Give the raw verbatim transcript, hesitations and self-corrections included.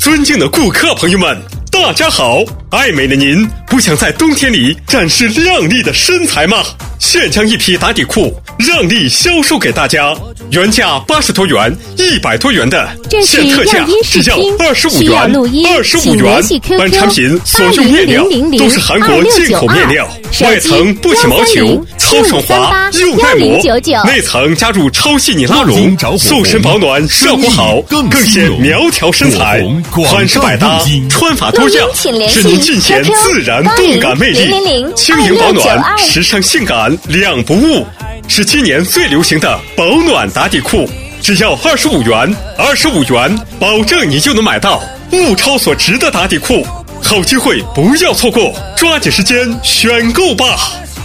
尊敬的顾客朋友们，大家好！爱美的您不想在冬天里展示靓丽的身材吗？现将一批打底裤让利销售给大家，原价八十多元、一百多元的，现特价只要二十五元，二十五元。本产品所用面料都是韩国进口面料，外层不起毛球，超爽滑又耐磨，内层加入超细腻拉绒，塑身保暖，效果好，更显苗条身材，款式百搭，穿法多样，使您尽显自然动感魅力，轻盈保暖，时尚性感，两不误。是今年最流行的保暖打底裤，只要二十五元，二十五元，保证你就能买到物超所值的打底裤。好机会不要错过，抓紧时间选购吧！